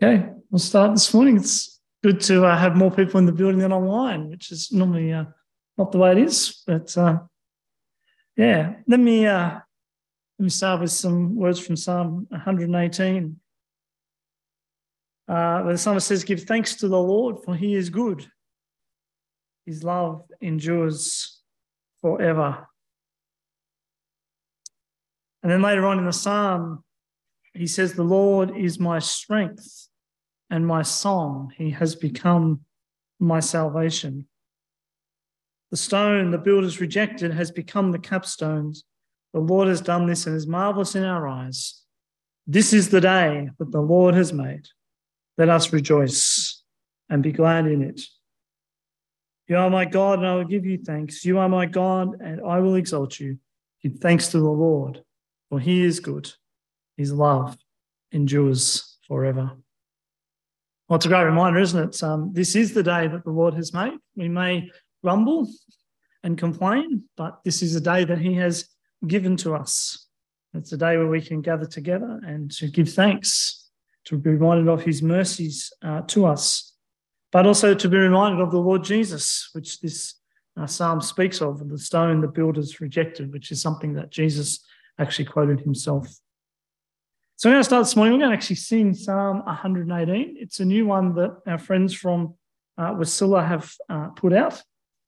Okay, we'll start this morning. It's good to have more people in the building than online, which is normally not the way it is. But let me start with some words from Psalm 118. Where the psalmist says, "Give thanks to the Lord, for he is good. His love endures forever." And then later on in the psalm, he says, "The Lord is my strength and my song. He has become my salvation. The stone the builders rejected has become the capstones. The Lord has done this and is marvelous in our eyes. This is the day that the Lord has made. Let us rejoice and be glad in it. You are my God, and I will give you thanks. You are my God, and I will exalt you. Give thanks to the Lord, for he is good. His love endures forever." Well, it's a great reminder, isn't it? This is the day that the Lord has made. We may grumble and complain, but this is a day that he has given to us. It's a day where we can gather together and to give thanks, to be reminded of his mercies to us, but also to be reminded of the Lord Jesus, which this psalm speaks of, the stone the builders rejected, which is something that Jesus actually quoted himself. So we're going to start this morning. We're going to actually sing Psalm 118. It's a new one that our friends from Wasilla have put out.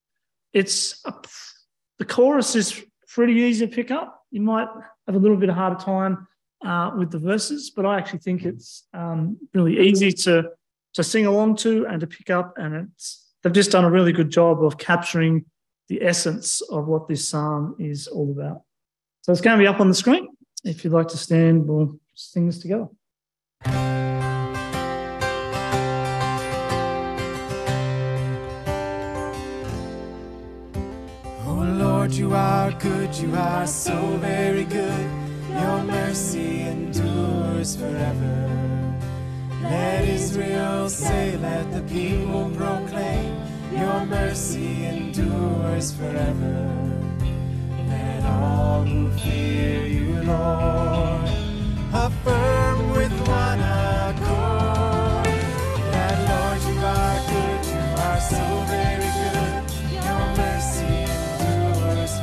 The chorus is pretty easy to pick up. You might have a little bit of harder time with the verses, but I actually think it's really easy to sing along to and to pick up. And they've just done a really good job of capturing the essence of what this psalm is all about. So it's going to be up on the screen. If you'd like to stand, we'll sing this together. Oh Lord, you are good, you are so very good. Your mercy endures forever. Let Israel say, let the people proclaim, your mercy endures forever. Let all who fear you, Lord, affirm with one accord that, Lord, you are good, you are so very good. Your mercy endures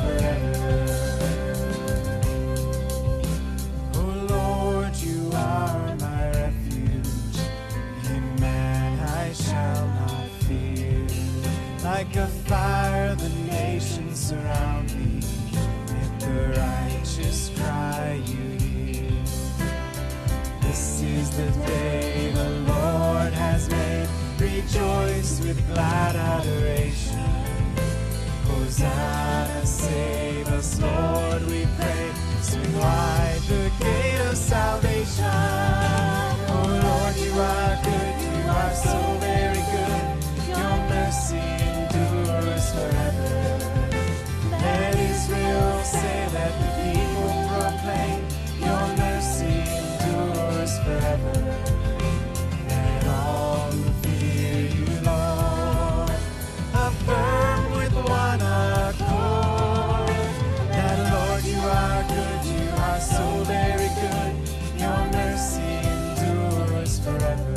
forever. Oh Lord, you are my refuge. In man I shall not fear. Like a fire the nations surround me. The righteous cry you hear. This is the day the Lord has made. Rejoice with glad adoration. Hosanna, save us, Lord, we pray. Swing wide the gate of salvation. Oh Lord, you are good, you are so very good. Your mercy endures forever. Let Israel say, let the people proclaim, your mercy endures forever. Let all who fear you, Lord, affirm with one accord that, Lord, you are good, you are so very good. Your mercy endures forever.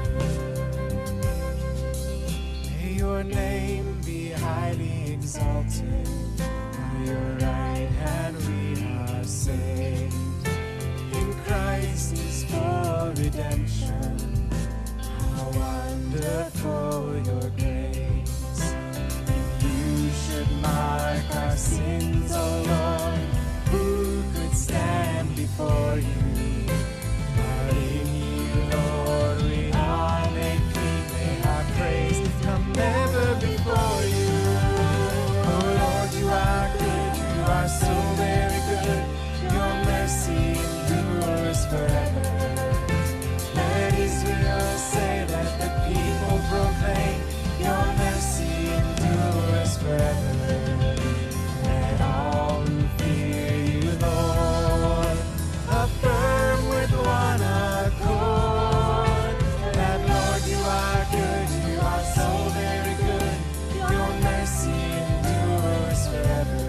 May your name be highly exalted. Your right hand we are saved. In Christ is for redemption. How wonderful your grace. If you should mark our sins, O Lord, who could stand before you? But in you, Lord, we are made clean. May our praise come ever before you. You are good, you are so very good. Your mercy endures forever. Let Israel say, let the people proclaim, your mercy endures forever. Let all who fear you, Lord, affirm with one accord that, Lord, you are good, you are so very good. Your mercy endures forever.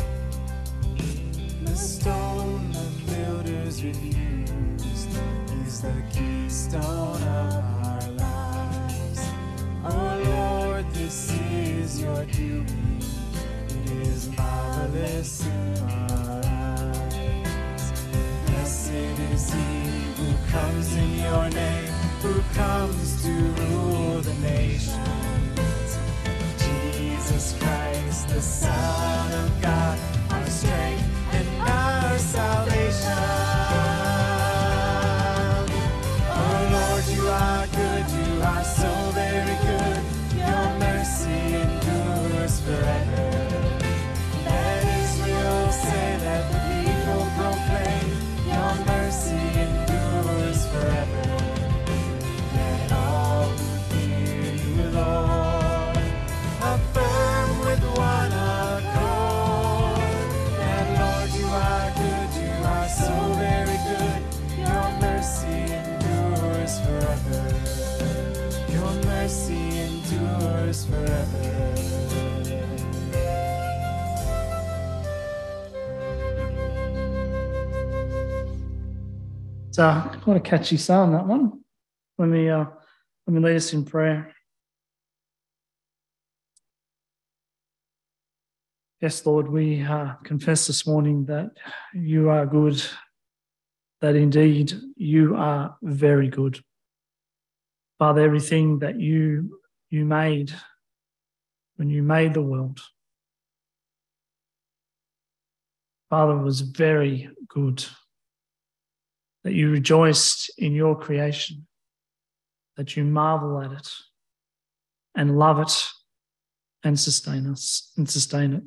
The stone the builders refused is is the keystone of our lives. Oh Lord, this is your doing. It is marvelous in our eyes. Blessed is he who comes in your name, who comes to rule the nations. Jesus Christ, the Son of God, our strength and our salvation. Oh Lord, you are good, you are so very good. Your mercy endures forever. Let Israel say, let the people proclaim, your mercy endures forever. Let all who fear you, Lord, affirm with one accord that Lord, you are good, you are so very good. Your mercy endures forever. Your mercy endures forever. It's quite a catchy psalm, that one. Let me lead us in prayer. Yes, Lord, we confess this morning that you are good, that indeed you are very good. Father, everything that you made when you made the world, Father, was very good. That you rejoiced in your creation, that you marvel at it and love it and sustain it.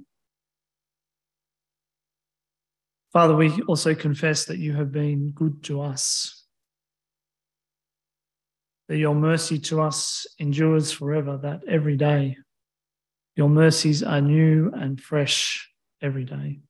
Father, we also confess that you have been good to us, that your mercy to us endures forever, that every day your mercies are new and fresh every day.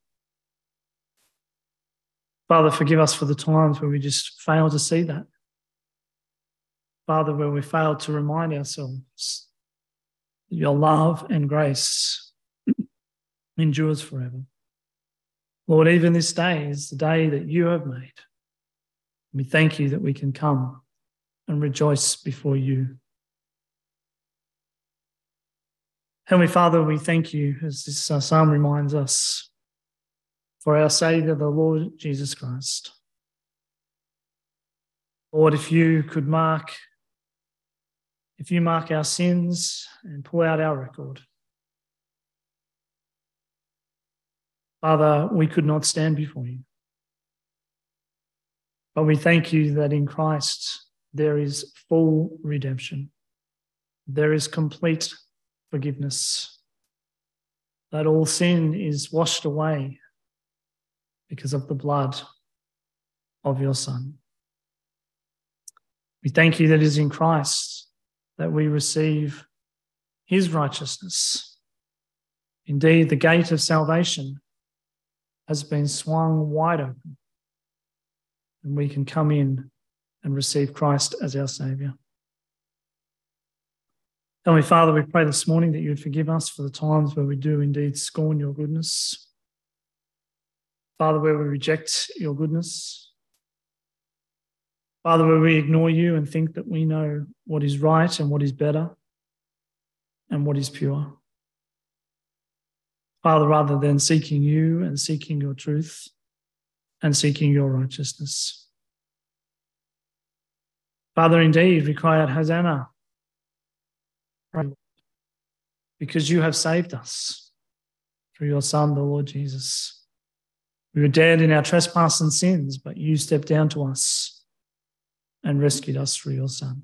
Father, forgive us for the times where we just fail to see that. Father, where we fail to remind ourselves that your love and grace endures forever. Lord, even this day is the day that you have made. We thank you that we can come and rejoice before you. Heavenly Father, we thank you, as this psalm reminds us, for our Saviour, the Lord Jesus Christ. Lord, if you mark our sins and pull out our record, Father, we could not stand before you. But we thank you that in Christ there is full redemption. There is complete forgiveness. That all sin is washed away because of the blood of your Son. We thank you that it is in Christ that we receive his righteousness. Indeed, the gate of salvation has been swung wide open, and we can come in and receive Christ as our Saviour. Heavenly Father, we pray this morning that you would forgive us for the times where we do indeed scorn your goodness. Father, where we reject your goodness. Father, where we ignore you and think that we know what is right and what is better and what is pure. Father, rather than seeking you and seeking your truth and seeking your righteousness. Father, indeed, we cry out, Hosanna, because you have saved us through your Son, the Lord Jesus. We were dead in our trespass and sins, but you stepped down to us and rescued us through your Son.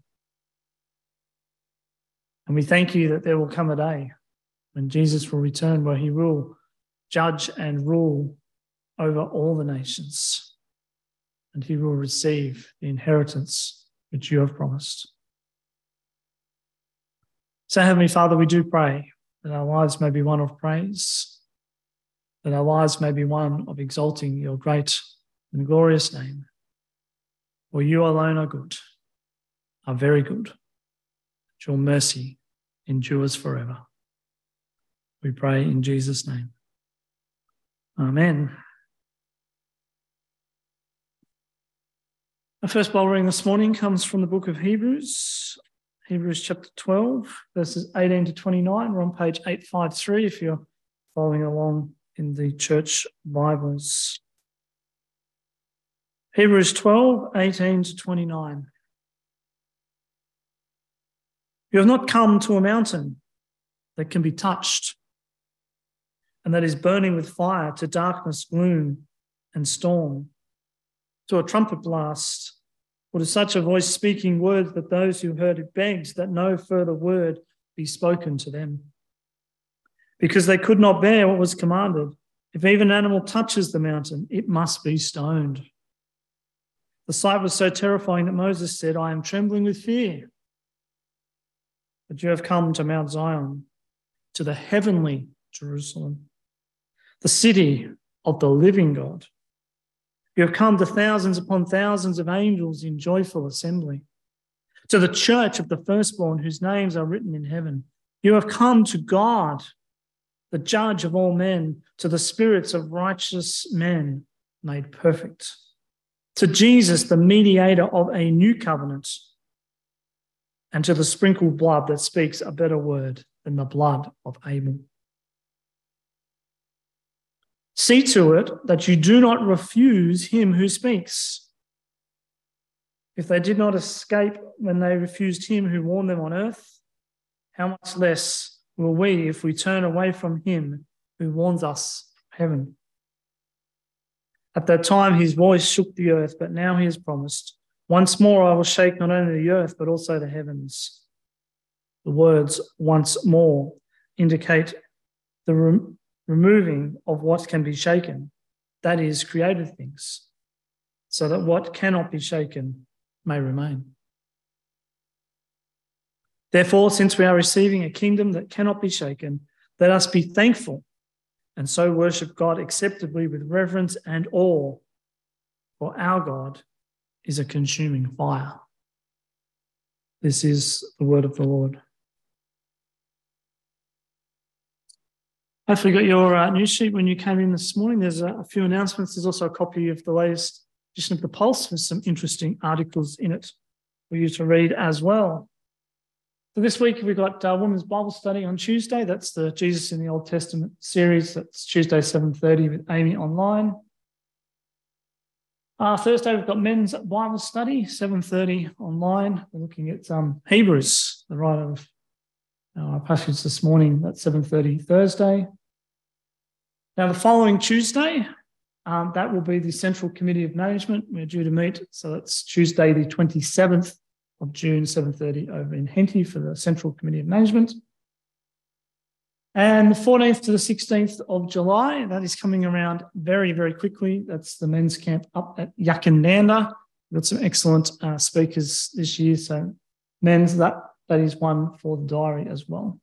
And we thank you that there will come a day when Jesus will return, where he will judge and rule over all the nations, and he will receive the inheritance which you have promised. So, Heavenly Father, we do pray that our lives may be one of praise, that our lives may be one of exalting your great and glorious name. For you alone are good, are very good. Your mercy endures forever. We pray in Jesus' name. Amen. Our first Bible reading this morning comes from the book of Hebrews, Hebrews chapter 12, verses 18 to 29. We're on page 853 if you're following along in the church Bibles. Hebrews 12, 18 to 29. You have not come to a mountain that can be touched and that is burning with fire, to darkness, gloom, and storm, to a trumpet blast, or to such a voice speaking words that those who heard it begged that no further word be spoken to them, because they could not bear what was commanded. If even an animal touches the mountain, it must be stoned. The sight was so terrifying that Moses said, I am trembling with fear. But you have come to Mount Zion, to the heavenly Jerusalem, the city of the living God. You have come to thousands upon thousands of angels in joyful assembly, to the church of the firstborn whose names are written in heaven. You have come to God, the judge of all men, to the spirits of righteous men made perfect, to Jesus, the mediator of a new covenant, and to the sprinkled blood that speaks a better word than the blood of Abel. See to it that you do not refuse him who speaks. If they did not escape when they refused him who warned them on earth, how much less will we if we turn away from him who warns us from heaven? At that time his voice shook the earth, but now he has promised, once more I will shake not only the earth but also the heavens. The words once more indicate the removing of what can be shaken, that is, created things, so that what cannot be shaken may remain. Therefore, since we are receiving a kingdom that cannot be shaken, let us be thankful and so worship God acceptably with reverence and awe, for our God is a consuming fire. This is the word of the Lord. Hopefully you got your news sheet when you came in this morning. There's a few announcements. There's also a copy of the latest edition of the Pulse with some interesting articles in it for you to read as well. So this week we've got Women's Bible Study on Tuesday. That's the Jesus in the Old Testament series. That's Tuesday, 7:30 with Amy online. Thursday we've got Men's Bible Study, 7:30 online. We're looking at Hebrews, the writer of our passage this morning. That's 7:30 Thursday. Now, the following Tuesday, that will be the Central Committee of Management. We're due to meet, so that's Tuesday, the 27th of June, 7:30 over in Henty for the Central Committee of Management. And the 14th to the 16th of July, that is coming around very, very quickly. That's the men's camp up at Yakandanda. We've got some excellent speakers this year, so men's, that is one for the diary as well.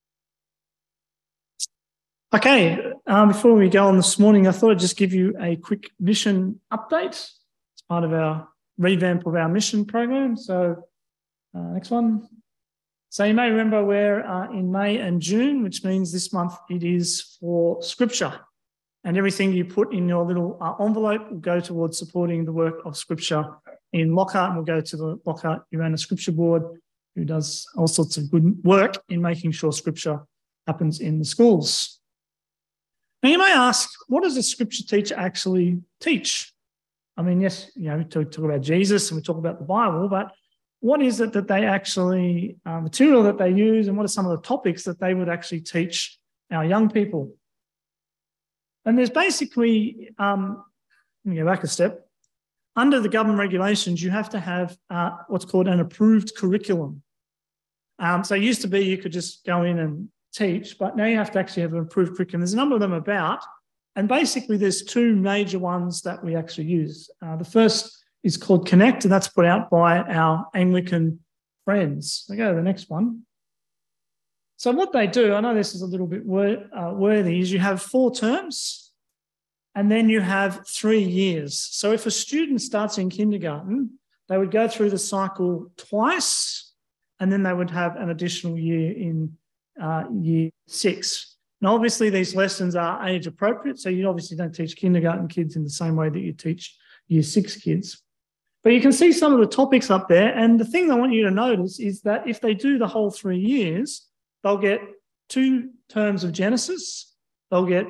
Okay, before we go on this morning, I thought I'd just give you a quick mission update. It's part of our revamp of our mission program. So next one. So you may remember we're in May and June, which means this month it is for Scripture. And everything you put in your little envelope will go towards supporting the work of Scripture in Lockhart, and will go to the Lockhart Urana Scripture Board, who does all sorts of good work in making sure Scripture happens in the schools. Now, you may ask, what does a Scripture teacher actually teach? I mean, yes, we talk about Jesus and we talk about the Bible, but what is it that they actually, material that they use, and what are some of the topics that they would actually teach our young people? And there's basically, let me go back a step. Under the government regulations, you have to have what's called an approved curriculum. So it used to be you could just go in and teach, but now you have to actually have an approved curriculum. There's a number of them about, and basically there's two major ones that we actually use. The first is called Connect, and that's put out by our Anglican friends. So go to the next one. So what they do, I know this is a little bit worthy, is you have 4 terms and then you have 3 years. So if a student starts in kindergarten, they would go through the cycle twice, and then they would have an additional year in year 6. Now, obviously, these lessons are age appropriate, so you obviously don't teach kindergarten kids in the same way that you teach year 6 kids. But you can see some of the topics up there. And the thing I want you to notice is that if they do the whole 3 years, they'll get 2 terms of Genesis, they'll get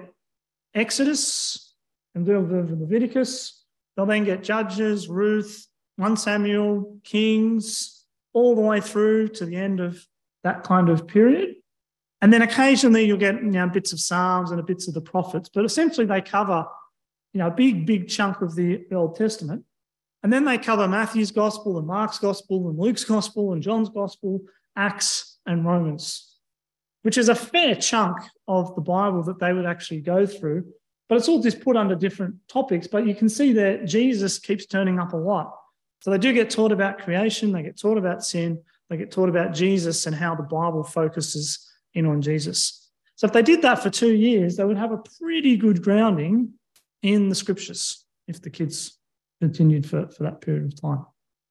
Exodus and Leviticus, they'll then get Judges, Ruth, 1 Samuel, Kings, all the way through to the end of that kind of period. And then occasionally you'll get bits of Psalms and bits of the prophets, but essentially they cover a big chunk of the Old Testament. And then they cover Matthew's Gospel and Mark's Gospel and Luke's Gospel and John's Gospel, Acts and Romans, which is a fair chunk of the Bible that they would actually go through. But it's all just put under different topics. But you can see that Jesus keeps turning up a lot. So they do get taught about creation, they get taught about sin, they get taught about Jesus and how the Bible focuses in on Jesus. So if they did that for 2 years, they would have a pretty good grounding in the scriptures if the kids continued for that period of time.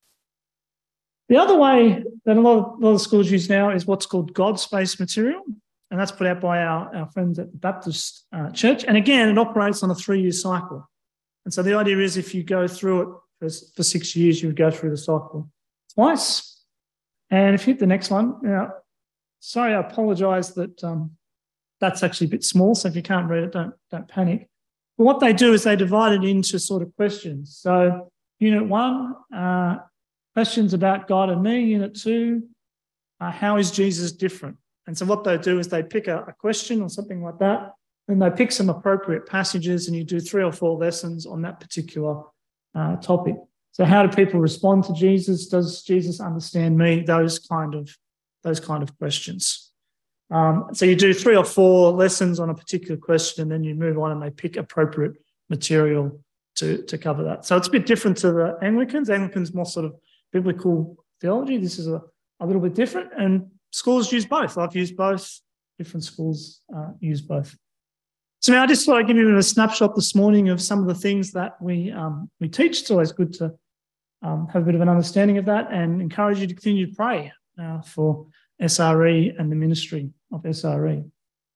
The other way that a lot of schools use now is what's called God-spaced material, and that's put out by our friends at the Baptist Church. And again, it operates on a 3-year cycle. And so the idea is if you go through it for 6 years, you would go through the cycle twice. And if you hit the next one, sorry, I apologise that that's actually a bit small, so if you can't read it, don't panic. But what they do is they divide it into sort of questions. So Unit 1, questions about God and me. Unit 2, how is Jesus different? And so what they do is they pick a question or something like that, and they pick some appropriate passages, and you do 3 or 4 lessons on that particular topic. So how do people respond to Jesus? Does Jesus understand me? Those kind of questions. So you do 3 or 4 lessons on a particular question, and then you move on and they pick appropriate material to cover that. So it's a bit different to the Anglicans. Anglicans more sort of biblical theology. This is a little bit different, and schools use both. I've used both. Different schools use both. So now I just thought I'd give you a snapshot this morning of some of the things that we teach. It's always good to have a bit of an understanding of that, and encourage you to continue to pray for SRE and the ministry of SRE.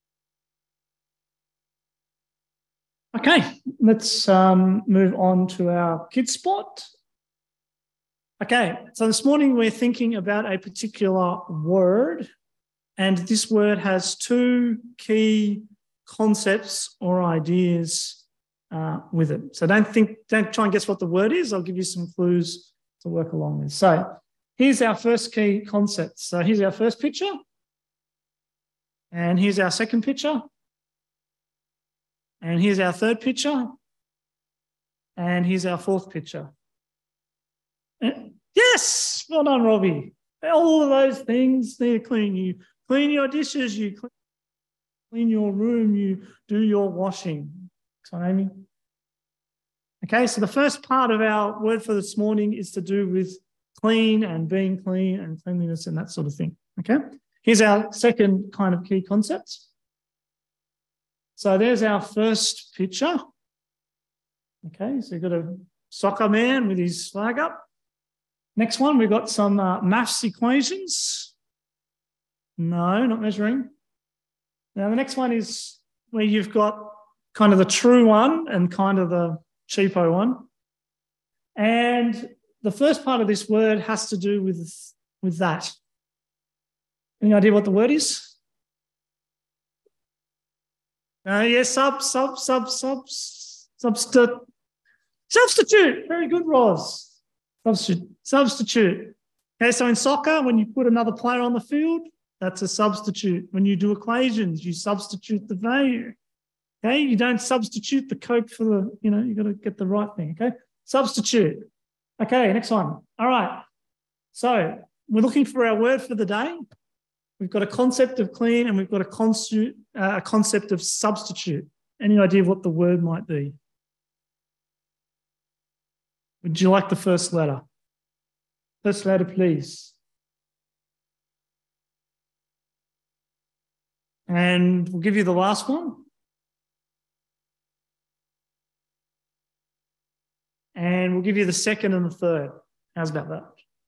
Okay, let's move on to our kids spot. Okay, so this morning we're thinking about a particular word, and this word has 2 key concepts or ideas with it. So don't try and guess what the word is. I'll give you some clues to work along with. So here's our first key concept. So here's our first picture. And here's our second picture. And here's our third picture. And here's our fourth picture. Yes! Well done, Robbie. All of those things, they're clean. You clean your dishes, you clean your room, you do your washing. So, Amy? Okay, so the first part of our word for this morning is to do with clean and being clean and cleanliness and that sort of thing. Okay, here's our second kind of key concept. So there's our first picture. Okay, so you've got a soccer man with his flag up. Next one, we've got some maths equations. No, not measuring. Now the next one is where you've got kind of the true one and kind of the cheapo one. And the first part of this word has to do with that. Any idea what the word is? Yes, substitute. Very good, Roz. Substitute. Okay, so in soccer, when you put another player on the field, that's a substitute. When you do equations, you substitute the value. Okay, you don't substitute the Coke for the, you've got to get the right thing. Okay, substitute. Okay, next one. All right. So we're looking for our word for the day. We've got a concept of clean and we've got a concept of substitute. Any idea what the word might be? Would you like the first letter? First letter, please. And we'll give you the last one. And we'll give you the second and the third. How's about that?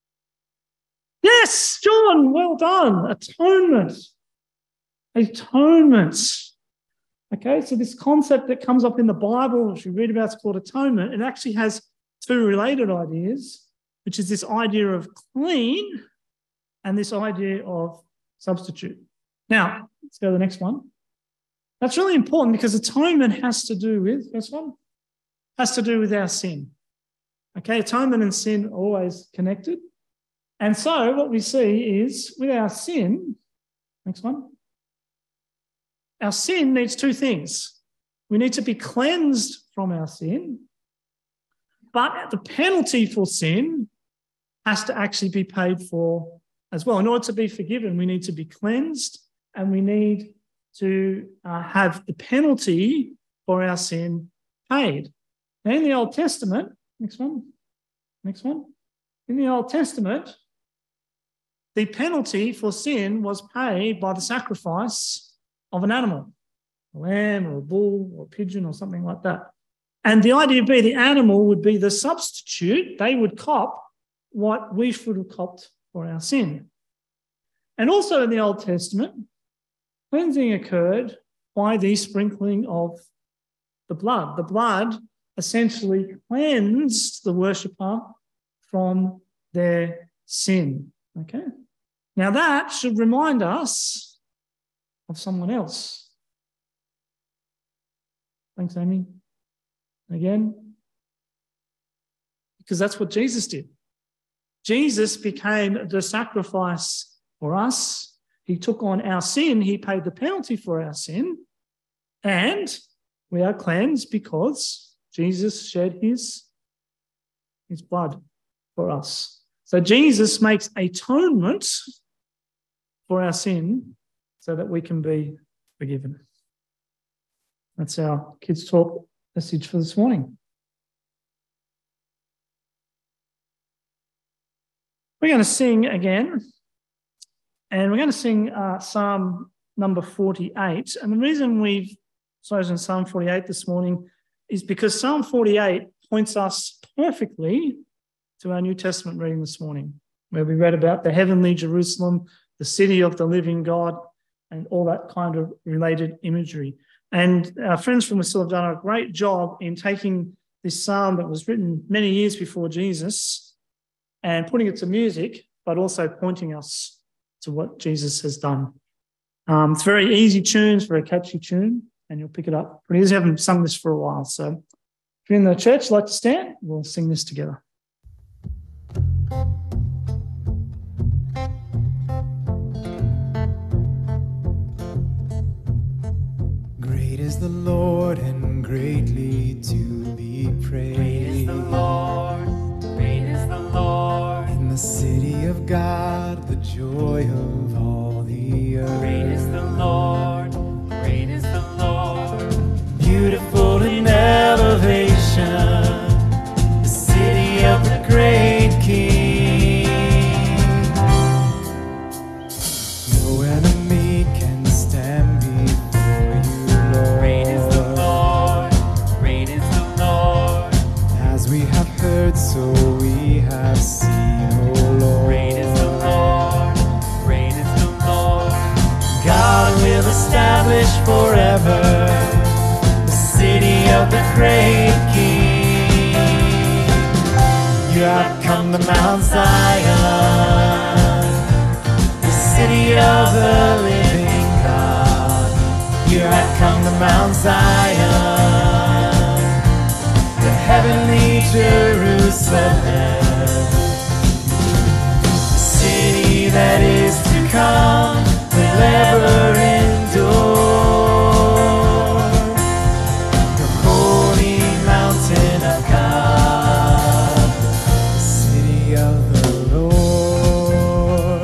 Yes, John, well done. Atonement. Atonement. Okay, so this concept that comes up in the Bible, which we read about, is called atonement. It actually has two related ideas. which is this idea of clean and this idea of substitute. Now, let's go to the next one. That's really important because atonement has to do with, first one, has to do with our sin. Okay, atonement and sin are always connected. And so what we see is with our sin, next one, our sin needs two things. We need to be cleansed from our sin, but the penalty for sin has to actually be paid for as well. In order to be forgiven, we need to be cleansed and we need to have the penalty for our sin paid. Now, in the Old Testament, next one. In the Old Testament, the penalty for sin was paid by the sacrifice of an animal, a lamb or a bull or a pigeon or something like that. And the idea would be the animal would be the substitute. They would cop what we should have copped for our sin. And also in the Old Testament, cleansing occurred by the sprinkling of the blood. The blood essentially cleansed the worshipper from their sin. Okay? Now that should remind us of someone else. Thanks, Amy. Again. Because that's what Jesus did. Jesus became the sacrifice for us. He took on our sin. He paid the penalty for our sin. And we are cleansed because Jesus shed his blood for us. So Jesus makes atonement for our sin so that we can be forgiven. That's our Kids Talk message for this morning. We're going to sing again, and we're going to sing Psalm number 48. And the reason we've chosen Psalm 48 this morning is because Psalm 48 points us perfectly to our New Testament reading this morning, where we read about the heavenly Jerusalem, the city of the living God, and all that kind of related imagery. And our friends from Westhill have done a great job in taking this psalm that was written many years before Jesus and putting it to music, but also pointing us to what Jesus has done. It's very easy tune, it's very catchy tune, and you'll pick it up pretty easy. I haven't sung this for a while, so if you're in the church, like to stand, we'll sing this together. Great is the Lord and greatly to be praised. Great is the Lord, great is the Lord. In the city of God, the joy of all the earth. Great is the Lord, great is the Lord. Beautiful in elevation, the city of the great King. No enemy can stand before you, Lord. Great is the Lord, great is the Lord. As we have heard, so we have seen, O Lord. Great is the Lord, great is the Lord. God will establish forever the city of the great King. You have come to Mount Zion, the city of the living God. You have come to Mount Zion, the heavenly Jerusalem, the city that is to come will ever endure. The holy mountain of God, the city of the Lord.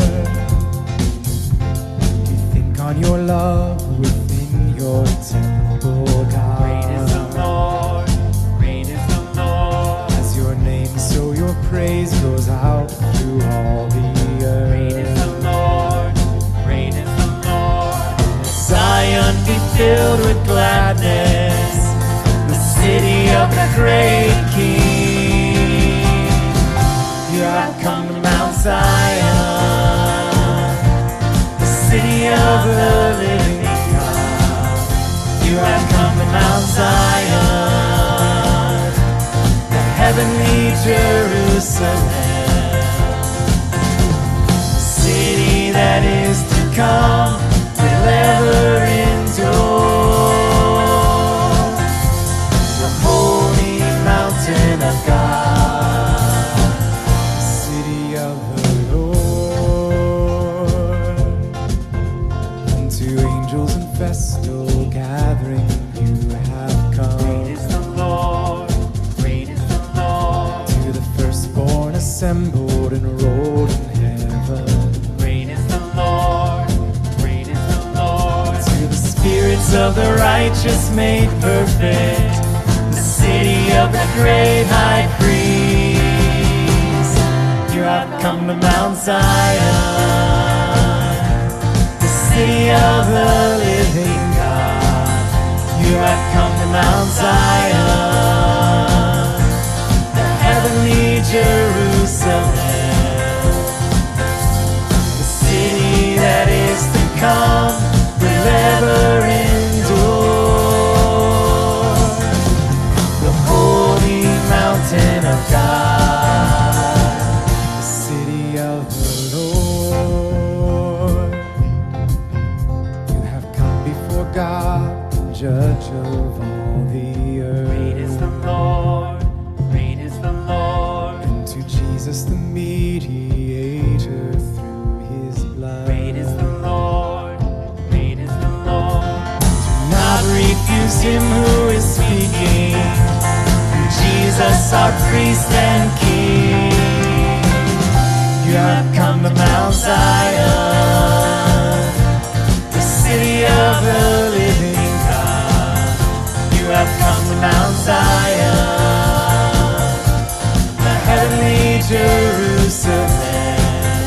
You think on your love within your temple, God. Great is the Lord, great is the Lord. As your name, so your praise goes out through all the earth. Great is the Lord, great is the Lord. Zion be filled with gladness, the city of the great King. You have come to Mount Zion, the city of the living God. You have come to Mount Zion, the heavenly Jerusalem, assembled enrolled in heaven. Great is the Lord, great is the Lord. To the spirits of the righteous made perfect, The city of the great high priest. you have come to Mount Zion, The city of the living God. you have come to Mount Zion, The heavenly Jerusalem. the city that is to come will ever endure. The holy mountain of God, the city of the Lord. You have come before God, judge of all the Great is earth. the Lord, great is the Lord. And to Jesus the mediator through his blood. Great is the Lord, great is the Lord. Do not refuse him who is speaking, Jesus, our priest and king. you have come to Mount Zion, The city of the living God. you have come to Mount Zion, The heavenly Jerusalem.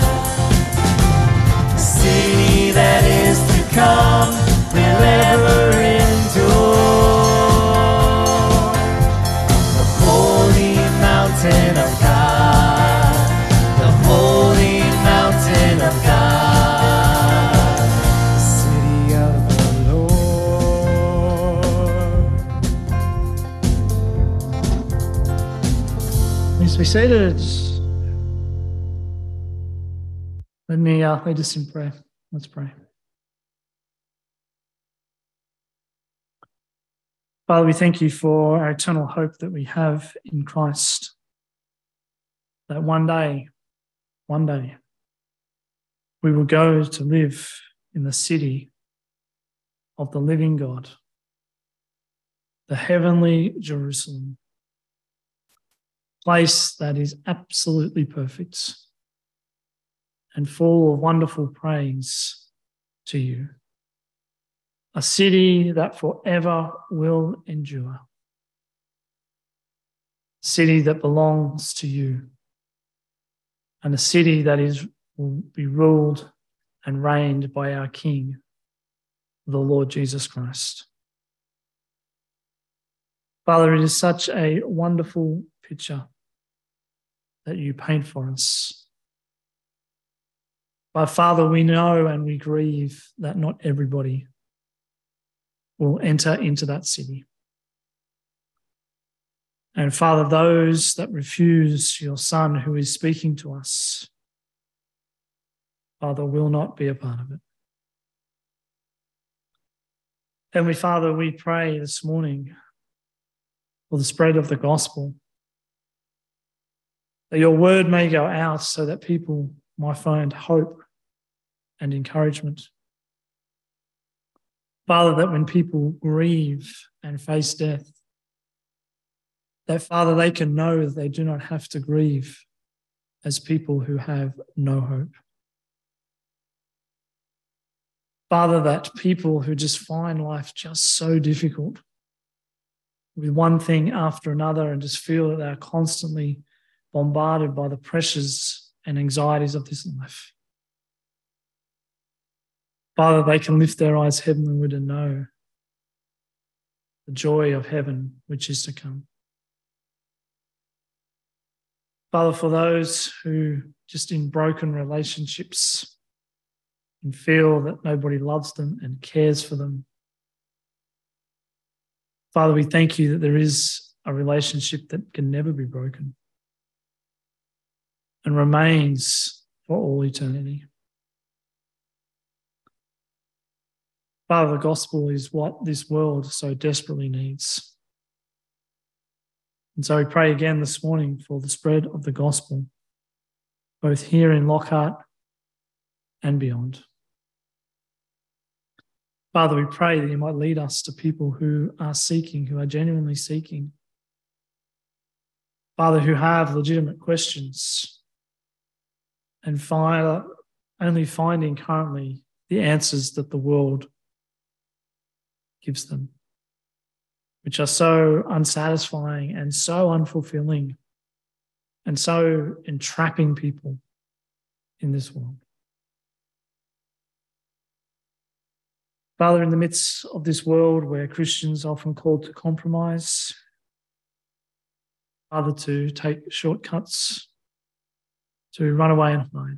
the city that is to come will ever endure. The holy mountain of God, the holy mountain of God, the city of the Lord. Please be seated. Let me lead us in prayer. Let's pray. Father, we thank you for our eternal hope that we have in Christ. That one day, we will go to live in the city of the living God, the heavenly Jerusalem, place that is absolutely perfect and full of wonderful praise to you. A city that forever will endure. A city that belongs to you. And a city that will be ruled and reigned by our King, the Lord Jesus Christ. Father, it is such a wonderful picture that you paint for us. But Father, we know and we grieve that not everybody will enter into that city. And Father, those that refuse your Son who is speaking to us, Father, will not be a part of it. Heavenly Father, we pray this morning for the spread of the gospel, that your word may go out so that people might find hope and encouragement. Father, that when people grieve and face death, that, Father, they can know that they do not have to grieve as people who have no hope. Father, that people who just find life just so difficult with one thing after another and just feel that they're constantly bombarded by the pressures and anxieties of this life. Father, they can lift their eyes heavenward and know the joy of heaven which is to come. Father, for those who just in broken relationships and feel that nobody loves them and cares for them, Father, we thank you that there is a relationship that can never be broken and remains for all eternity. Father, the gospel is what this world so desperately needs. And so we pray again this morning for the spread of the gospel, both here in Lockhart and beyond. Father, we pray that you might lead us to people who are seeking, who are genuinely seeking. Father, who have legitimate questions and only finding currently the answers that the world gives them, which are so unsatisfying and so unfulfilling and so entrapping people in this world. Father, in the midst of this world where Christians are often called to compromise, Father, to take shortcuts, to run away and hide.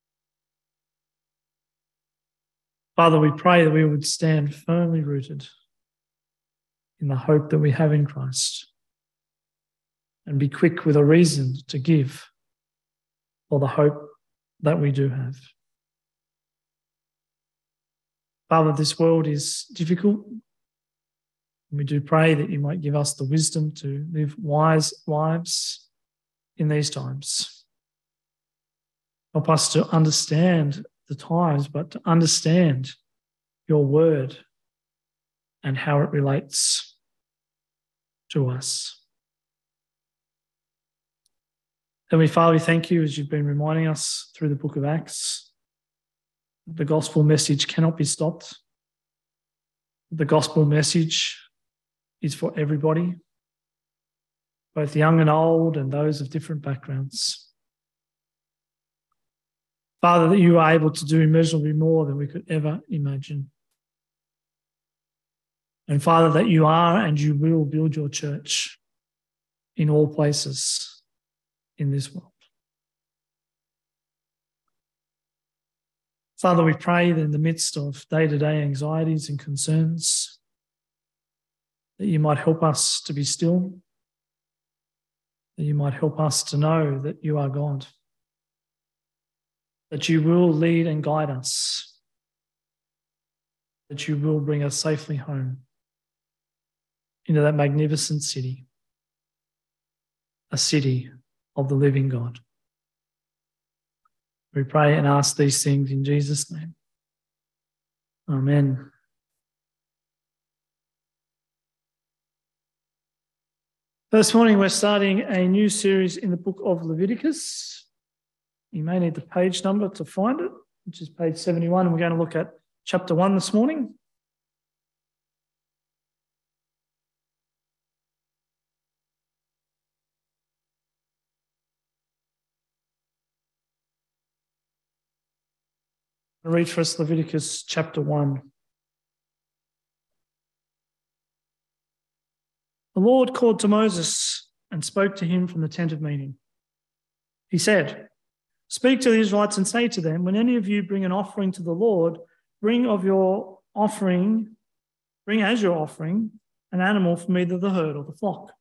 Father, we pray that we would stand firmly rooted in the hope that we have in Christ and be quick with a reason to give for the hope that we do have. Father, this world is difficult. We do pray that you might give us the wisdom to live wise lives in these times. Help us to understand the times, but to understand your word and how it relates to us. Heavenly Father, we thank you as you've been reminding us through the book of Acts. The gospel message cannot be stopped. The gospel message is for everybody, both young and old and those of different backgrounds. Father, that you are able to do immeasurably more than we could ever imagine. And Father, that you are and you will build your church in all places in this world. Father, we pray that in the midst of day-to-day anxieties and concerns, that you might help us to be still, that you might help us to know that you are God, that you will lead and guide us, that you will bring us safely home into that magnificent city, a city of the living God. We pray and ask these things in Jesus' name. Amen. This morning we're starting a new series in the book of Leviticus. You may need the page number to find it, which is page 71. And we're going to look at chapter 1 this morning. I'll read for us Leviticus chapter 1. The Lord called to Moses and spoke to him from the tent of meeting. He said, "Speak to the Israelites and say to them, when any of you bring an offering to the Lord, bring as your offering an animal from either the herd or the flock.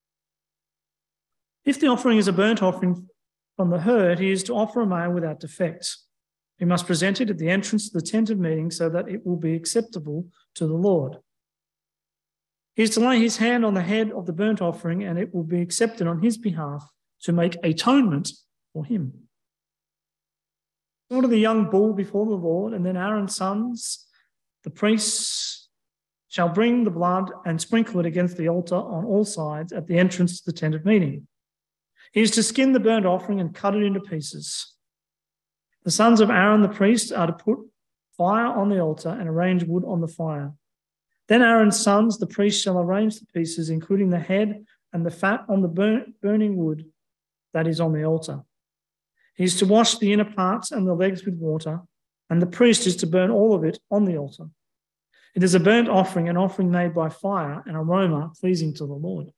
If the offering is a burnt offering from the herd, he is to offer a male without defect. He must present it at the entrance to the tent of meeting so that it will be acceptable to the Lord. He is to lay his hand on the head of the burnt offering, and it will be accepted on his behalf to make atonement for him. Slaughter the young bull before the Lord, and then Aaron's sons, the priests, shall bring the blood and sprinkle it against the altar on all sides at the entrance to the tent of meeting. He is to skin the burnt offering and cut it into pieces. The sons of Aaron the priest are to put fire on the altar and arrange wood on the fire. Then Aaron's sons, the priests, shall arrange the pieces, including the head and the fat on the burning wood that is on the altar. He is to wash the inner parts and the legs with water, and the priest is to burn all of it on the altar. It is a burnt offering, an offering made by fire, an aroma pleasing to the Lord.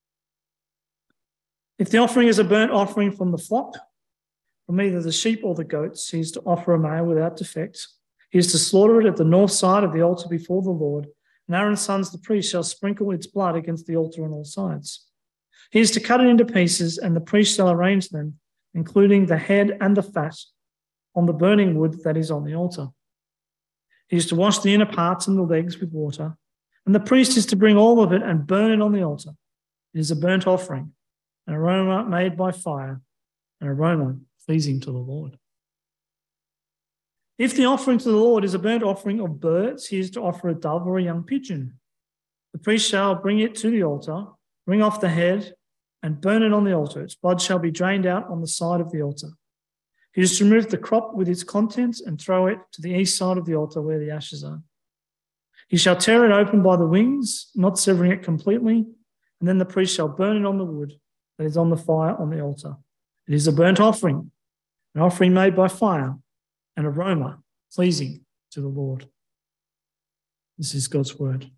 If the offering is a burnt offering from the flock, from either the sheep or the goats, he is to offer a male without defect. He is to slaughter it at the north side of the altar before the Lord, and Aaron's sons, the priests, shall sprinkle its blood against the altar on all sides. He is to cut it into pieces, and the priest shall arrange them, including the head and the fat, on the burning wood that is on the altar. He is to wash the inner parts and the legs with water, and the priest is to bring all of it and burn it on the altar. It is a burnt offering, an aroma made by fire, an aroma pleasing to the Lord. If the offering to the Lord is a burnt offering of birds, he is to offer a dove or a young pigeon. The priest shall bring it to the altar, bring off the head, and burn it on the altar. Its blood shall be drained out on the side of the altar. He is to remove the crop with its contents and throw it to the east side of the altar where the ashes are. He shall tear it open by the wings, not severing it completely, and then the priest shall burn it on the wood that is on the fire on the altar. It is a burnt offering, an offering made by fire, an aroma pleasing to the Lord. This is God's word.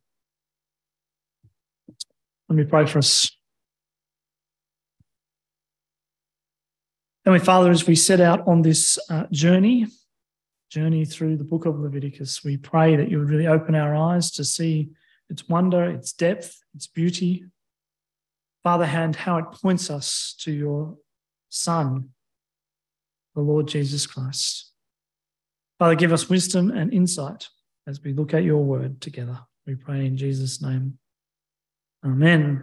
Let me pray for us. Heavenly Father, as we set out on this journey through the book of Leviticus, we pray that you would really open our eyes to see its wonder, its depth, its beauty. Father, and how it points us to your Son, the Lord Jesus Christ. Father, give us wisdom and insight as we look at your word together. We pray in Jesus' name. Amen.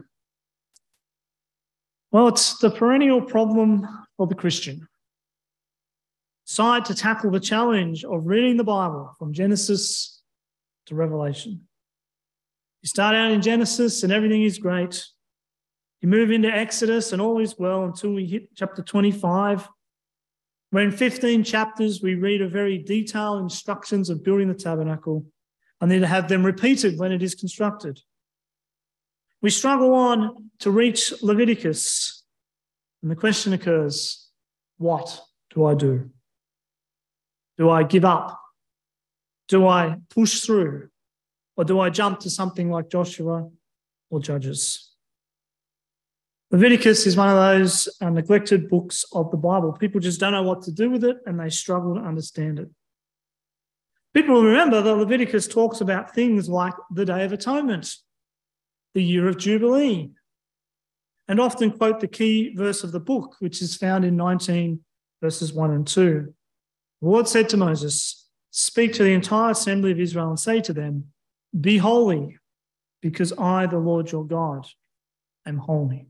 Well, it's the perennial problem for the Christian. Decide to tackle the challenge of reading the Bible from Genesis to Revelation. You start out in Genesis and everything is great. You move into Exodus and all is well until we hit chapter 25, where in 15 chapters we read a very detailed instructions of building the tabernacle and then to have them repeated when it is constructed. We struggle on to reach Leviticus, and the question occurs, what do I do? Do I give up? Do I push through? Or do I jump to something like Joshua or Judges? Leviticus is one of those neglected books of the Bible. People just don't know what to do with it and they struggle to understand it. People remember that Leviticus talks about things like the Day of Atonement, the year of Jubilee, and often quote the key verse of the book, which is found in 19 verses 1 and 2. The Lord said to Moses, "Speak to the entire assembly of Israel and say to them, be holy, because I, the Lord your God, am holy."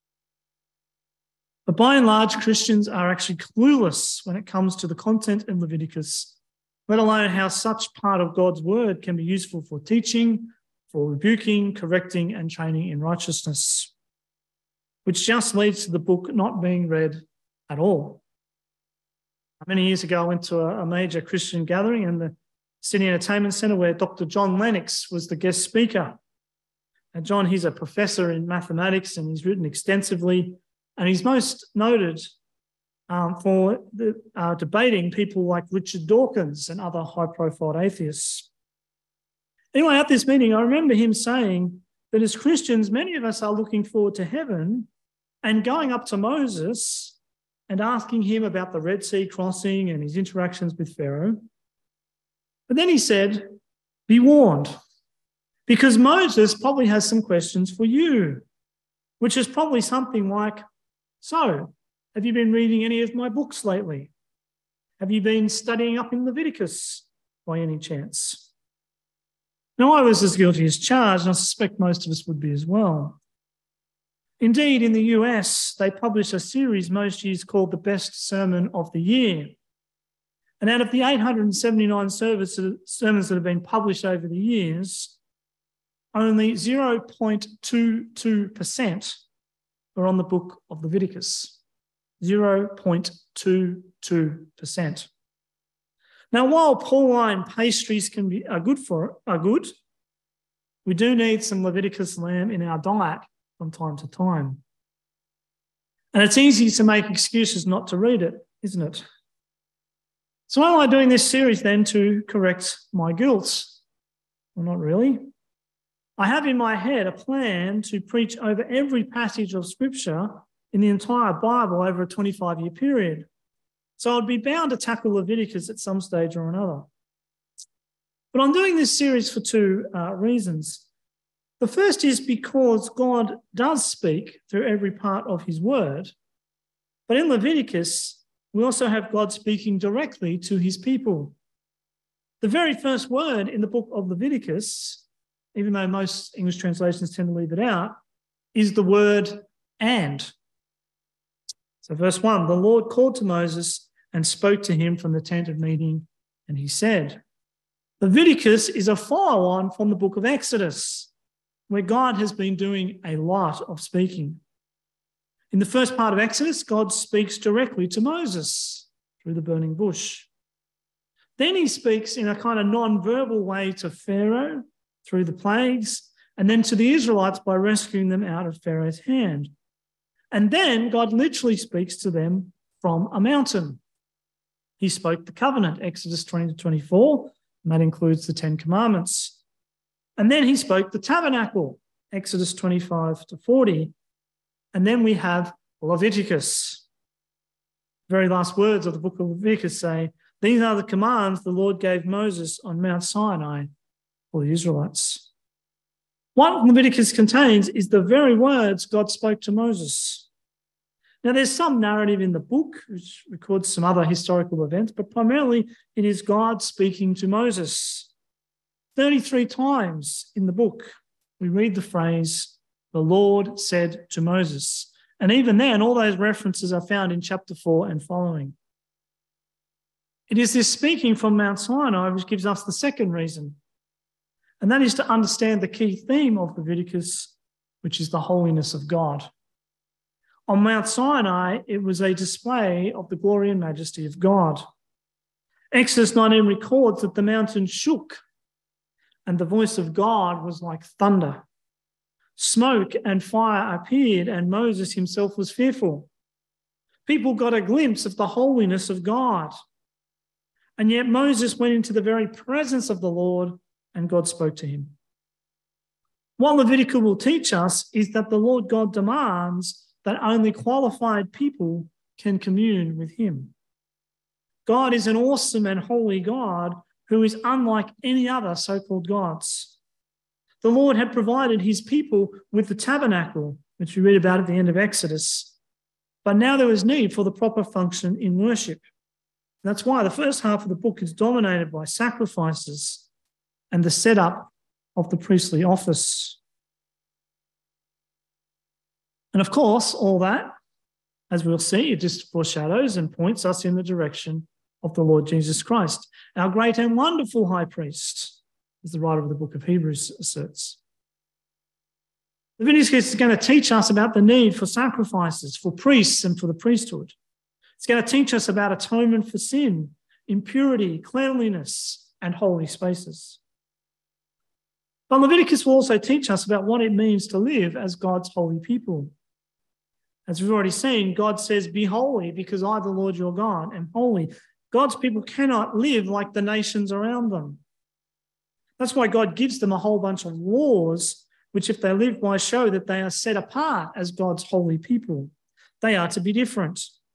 But by and large, Christians are actually clueless when it comes to the content in Leviticus, let alone how such part of God's word can be useful for teaching, for rebuking, correcting, and training in righteousness, which just leads to the book not being read at all. Many years ago, I went to a major Christian gathering in the Sydney Entertainment Centre where Dr. John Lennox was the guest speaker. And John, he's a professor in mathematics and he's written extensively, and he's most noted for debating people like Richard Dawkins and other high-profile atheists. Anyway, at this meeting, I remember him saying that as Christians, many of us are looking forward to heaven and going up to Moses and asking him about the Red Sea crossing and his interactions with Pharaoh. But then he said, be warned, because Moses probably has some questions for you, which is probably something like, so, have you been reading any of my books lately? Have you been studying up in Leviticus by any chance? Now, I was as guilty as charged, and I suspect most of us would be as well. Indeed, in the US, they publish a series most years called the Best Sermon of the Year. And out of the 879 sermons that have been published over the years, only 0.22% are on the book of Leviticus. 0.22%. Now, while Pauline pastries are good, we do need some Leviticus lamb in our diet from time to time. And it's easy to make excuses not to read it, isn't it? So am I doing this series then to correct my guilt? Well, not really. I have in my head a plan to preach over every passage of Scripture in the entire Bible over a 25-year period. So I'd be bound to tackle Leviticus at some stage or another. But I'm doing this series for two reasons. The first is because God does speak through every part of his word. But in Leviticus, we also have God speaking directly to his people. The very first word in the book of Leviticus, even though most English translations tend to leave it out, is the word and. So verse 1, the Lord called to Moses and spoke to him from the tent of meeting, and he said. Leviticus is a follow-on from the book of Exodus, where God has been doing a lot of speaking. In the first part of Exodus, God speaks directly to Moses. through the burning bush. Then he speaks in a kind of non-verbal way to Pharaoh through the plagues, and then to the Israelites by rescuing them out of Pharaoh's hand. And then God literally speaks to them from a mountain. He spoke the covenant, Exodus 20-24, and that includes the 10 Commandments. And then he spoke the tabernacle, Exodus 25-40. And then we have Leviticus. The very last words of the book of Leviticus say, "These are the commands the Lord gave Moses on Mount Sinai for the Israelites." What Leviticus contains is the very words God spoke to Moses. Now, there's some narrative in the book which records some other historical events, but primarily it is God speaking to Moses. 33 times in the book, we read the phrase, "The Lord said to Moses." And even then, all those references are found in chapter 4 and following. It is this speaking from Mount Sinai which gives us the second reason, and that is to understand the key theme of Leviticus, which is the holiness of God. On Mount Sinai, it was a display of the glory and majesty of God. Exodus 19 records that the mountain shook and the voice of God was like thunder. Smoke and fire appeared and Moses himself was fearful. People got a glimpse of the holiness of God. And yet Moses went into the very presence of the Lord and God spoke to him. What Leviticus will teach us is that the Lord God demands that only qualified people can commune with him. God is an awesome and holy God who is unlike any other so-called gods. The Lord had provided his people with the tabernacle, which we read about at the end of Exodus. But now there was need for the proper function in worship. That's why the first half of the book is dominated by sacrifices and the setup of the priestly office. And of course, all that, as we'll see, it just foreshadows and points us in the direction of the Lord Jesus Christ, our great and wonderful high priest, as the writer of the book of Hebrews asserts. Leviticus is going to teach us about the need for sacrifices, for priests and for the priesthood. It's going to teach us about atonement for sin, impurity, cleanliness, and holy spaces. But Leviticus will also teach us about what it means to live as God's holy people. As we've already seen, God says, "Be holy because I, the Lord your God, am holy." God's people cannot live like the nations around them. That's why God gives them a whole bunch of laws, which if they live by show that they are set apart as God's holy people. They are to be different.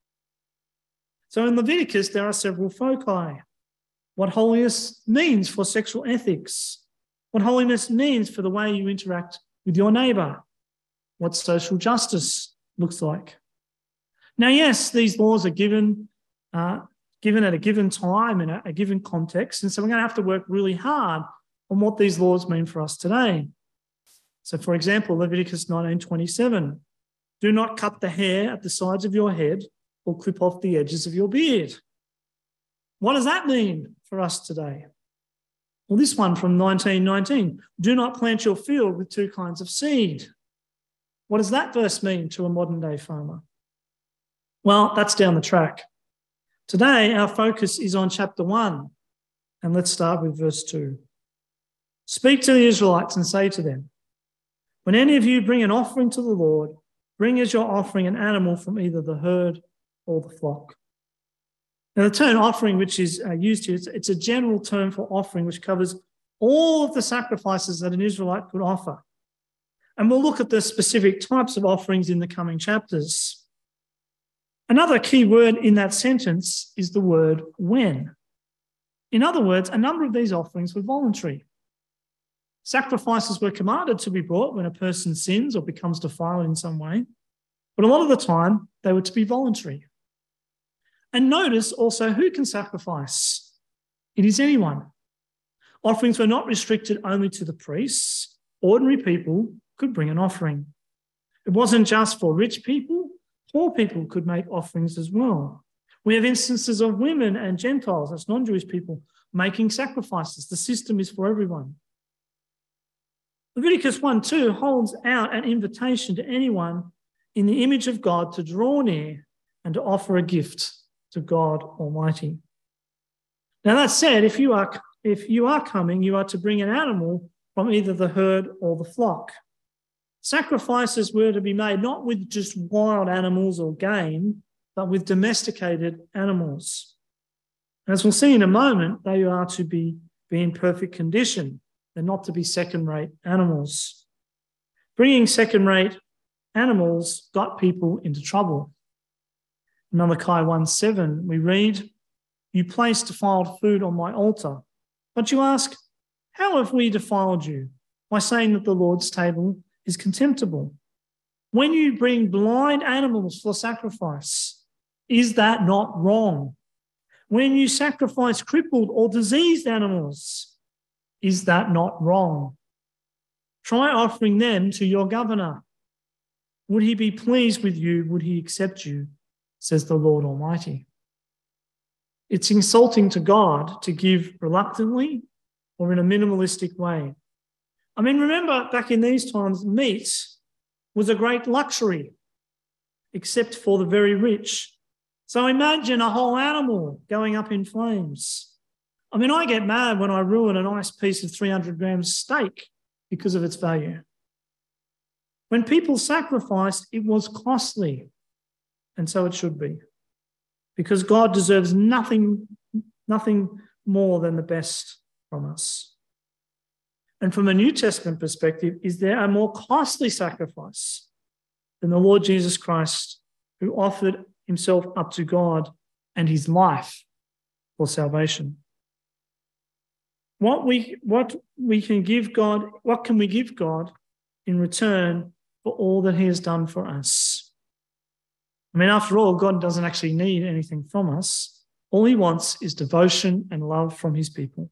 So in Leviticus, there are several foci. What holiness means for sexual ethics, what holiness means for the way you interact with your neighbour, what social justice looks like. Now, yes, these laws are given at a given time in a given context, and so we're going to have to work really hard on what these laws mean for us today. So, for example, Leviticus 19:27, "Do not cut the hair at the sides of your head or clip off the edges of your beard." What does that mean for us today? Well, this one from 19:19, "Do not plant your field with two kinds of seed." What does that verse mean to a modern-day farmer? Well, that's down the track. Today, our focus is on chapter 1, and let's start with verse 2. "Speak to the Israelites and say to them, when any of you bring an offering to the Lord, bring as your offering an animal from either the herd or the flock." Now, the term offering, which is used here, it's a general term for offering, which covers all of the sacrifices that an Israelite could offer. And we'll look at the specific types of offerings in the coming chapters. Another key word in that sentence is the word when. In other words, a number of these offerings were voluntary. Sacrifices were commanded to be brought when a person sins or becomes defiled in some way, but a lot of the time they were to be voluntary. And notice also who can sacrifice. It is anyone. Offerings were not restricted only to the priests. Ordinary people could bring an offering. It wasn't just for rich people. Poor people could make offerings as well. We have instances of women and Gentiles, that's non-Jewish people, making sacrifices. The system is for everyone. Leviticus 1:2 holds out an invitation to anyone in the image of God to draw near and to offer a gift to God Almighty. Now that said, if you are coming, you are to bring an animal from either the herd or the flock. Sacrifices were to be made not with just wild animals or game, but with domesticated animals. As we'll see in a moment, they are to be in perfect condition. They're not to be second-rate animals. Bringing second-rate animals got people into trouble. In Malachi 1:7, we read, "You place defiled food on my altar, but you ask, how have we defiled you? By saying that the Lord's table is contemptible. When you bring blind animals for sacrifice, is that not wrong? When you sacrifice crippled or diseased animals, is that not wrong? Try offering them to your governor. Would he be pleased with you? Would he accept you? Says the Lord Almighty." It's insulting to God to give reluctantly or in a minimalistic way. I mean, remember back in these times, meat was a great luxury, except for the very rich. So imagine a whole animal going up in flames. I mean, I get mad when I ruin a nice piece of 300 grams steak because of its value. When people sacrificed, it was costly, and so it should be, because God deserves nothing more than the best from us. And from a New Testament perspective, is there a more costly sacrifice than the Lord Jesus Christ, who offered himself up to God and his life for salvation? What can we give God in return for all that he has done for us? I mean, after all, God doesn't actually need anything from us. All he wants is devotion and love from his people.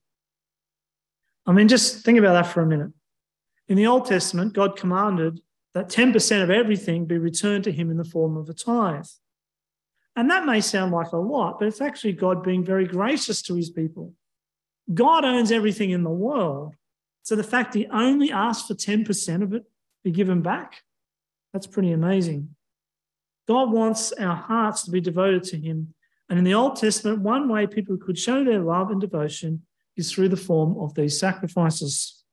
I mean, just think about that for a minute. In the Old Testament, God commanded that 10% of everything be returned to him in the form of a tithe. And that may sound like a lot, but it's actually God being very gracious to his people. God owns everything in the world. So the fact he only asked for 10% of it be given back, that's pretty amazing. God wants our hearts to be devoted to him. And in the Old Testament, one way people could show their love and devotion is through the form of these sacrifices.